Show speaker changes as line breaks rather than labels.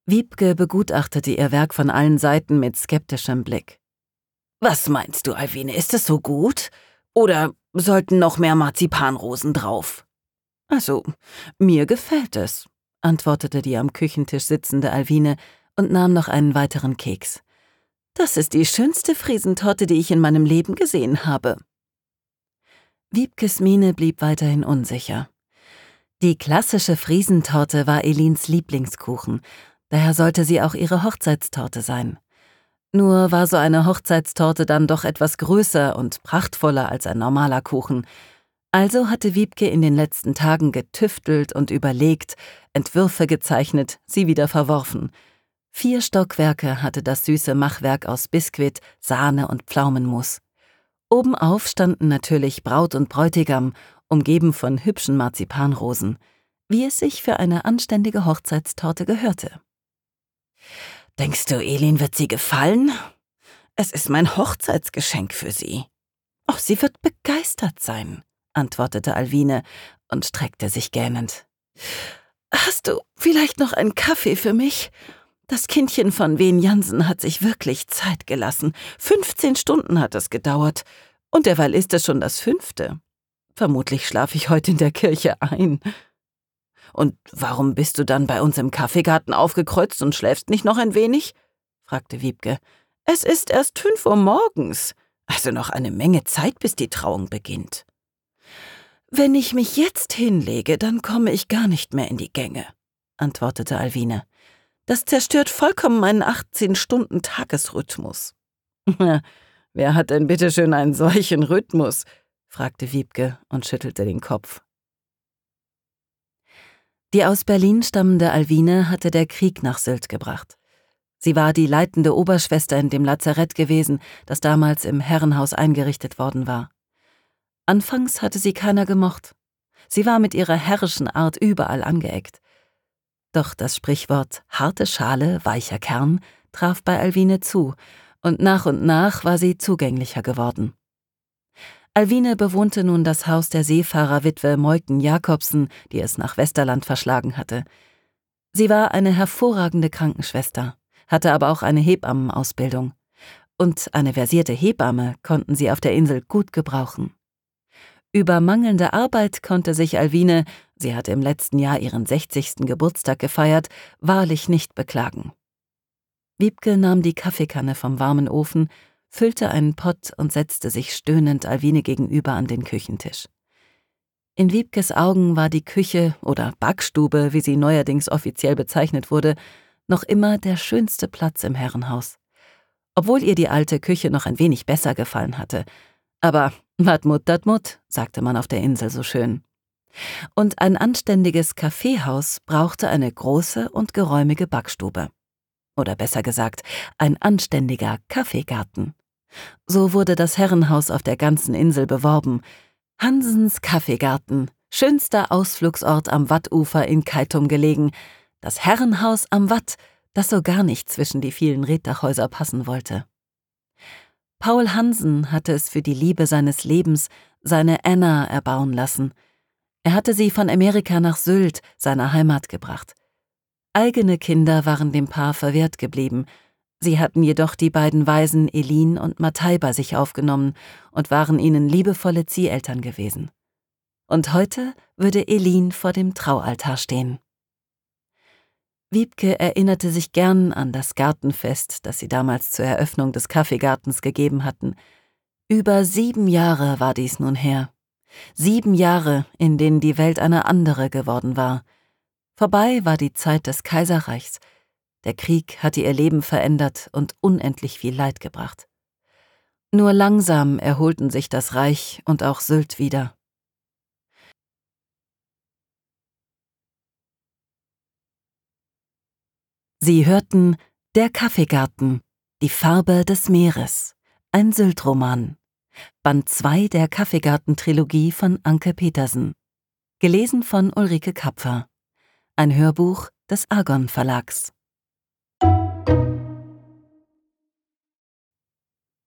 Wiebke begutachtete ihr Werk von allen Seiten mit skeptischem Blick. »Was meinst du, Alwine, ist es so gut? Oder sollten noch mehr Marzipanrosen drauf?« »Also, mir gefällt es«, antwortete die am Küchentisch sitzende Alwine und nahm noch einen weiteren Keks. »Das ist die schönste Friesentorte, die ich in meinem Leben gesehen habe.« Wiebkes Miene blieb weiterhin unsicher. Die klassische Friesentorte war Elins Lieblingskuchen, daher sollte sie auch ihre Hochzeitstorte sein. Nur war so eine Hochzeitstorte dann doch etwas größer und prachtvoller als ein normaler Kuchen. Also hatte Wiebke in den letzten Tagen getüftelt und überlegt, Entwürfe gezeichnet, sie wieder verworfen. 4 Stockwerke hatte das süße Machwerk aus Biskuit, Sahne und Pflaumenmus. Obenauf standen natürlich Braut und Bräutigam, umgeben von hübschen Marzipanrosen, wie es sich für eine anständige Hochzeitstorte gehörte. »Denkst du, Elin wird sie gefallen? Es ist mein Hochzeitsgeschenk für sie.« »Oh, sie wird begeistert sein«, antwortete Alwine und streckte sich gähnend. »Hast du vielleicht noch einen Kaffee für mich? Das Kindchen von Wen Jansen hat sich wirklich Zeit gelassen. 15 Stunden hat es gedauert. Und derweil ist es schon das 5. Vermutlich schlafe ich heute in der Kirche ein.« »Und warum bist du dann bei uns im Kaffeegarten aufgekreuzt und schläfst nicht noch ein wenig?« fragte Wiebke. »Es ist erst 5 Uhr morgens, also noch eine Menge Zeit, bis die Trauung beginnt.« »Wenn ich mich jetzt hinlege, dann komme ich gar nicht mehr in die Gänge«, antwortete Alwine. »Das zerstört vollkommen meinen 18-Stunden-Tagesrhythmus.« »Wer hat denn bitteschön einen solchen Rhythmus?« fragte Wiebke und schüttelte den Kopf. Die aus Berlin stammende Alwine hatte der Krieg nach Sylt gebracht. Sie war die leitende Oberschwester in dem Lazarett gewesen, das damals im Herrenhaus eingerichtet worden war. Anfangs hatte sie keiner gemocht. Sie war mit ihrer herrischen Art überall angeeckt. Doch das Sprichwort »harte Schale, weicher Kern« traf bei Alwine zu, und nach war sie zugänglicher geworden. Alwine bewohnte nun das Haus der Seefahrerwitwe Moiken Jacobsen, die es nach Westerland verschlagen hatte. Sie war eine hervorragende Krankenschwester, hatte aber auch eine Hebammenausbildung. Und eine versierte Hebamme konnten sie auf der Insel gut gebrauchen. Über mangelnde Arbeit konnte sich Alwine, sie hatte im letzten Jahr ihren 60. Geburtstag gefeiert, wahrlich nicht beklagen. Wiebke nahm die Kaffeekanne vom warmen Ofen, füllte einen Pott und setzte sich stöhnend Alwine gegenüber an den Küchentisch. In Wiebkes Augen war die Küche oder Backstube, wie sie neuerdings offiziell bezeichnet wurde, noch immer der schönste Platz im Herrenhaus. Obwohl ihr die alte Küche noch ein wenig besser gefallen hatte. Aber wat Mut, dat Mut, sagte man auf der Insel so schön. Und ein anständiges Kaffeehaus brauchte eine große und geräumige Backstube. Oder besser gesagt, ein anständiger Kaffeegarten. So wurde das Herrenhaus auf der ganzen Insel beworben. Hansens Kaffeegarten, schönster Ausflugsort am Wattufer in Keitum gelegen. Das Herrenhaus am Watt, das so gar nicht zwischen die vielen Reetdachhäuser passen wollte. Paul Hansen hatte es für die Liebe seines Lebens, seine Anna, erbauen lassen. Er hatte sie von Amerika nach Sylt, seiner Heimat, gebracht. Eigene Kinder waren dem Paar verwehrt geblieben. Sie hatten jedoch die beiden Waisen Elin und Mathai bei sich aufgenommen und waren ihnen liebevolle Zieheltern gewesen. Und heute würde Elin vor dem Traualtar stehen. Wiebke erinnerte sich gern an das Gartenfest, das sie damals zur Eröffnung des Kaffeegartens gegeben hatten. Über 7 Jahre war dies nun her. 7 Jahre, in denen die Welt eine andere geworden war. Vorbei war die Zeit des Kaiserreichs. Der Krieg hatte ihr Leben verändert und unendlich viel Leid gebracht. Nur langsam erholten sich das Reich und auch Sylt wieder. Sie hörten »Der Kaffeegarten, die Farbe des Meeres«, ein Sylt-Roman. Band 2 der Kaffeegarten-Trilogie von Anke Petersen. Gelesen von Ulrike Kapfer. Ein Hörbuch des Argon Verlags.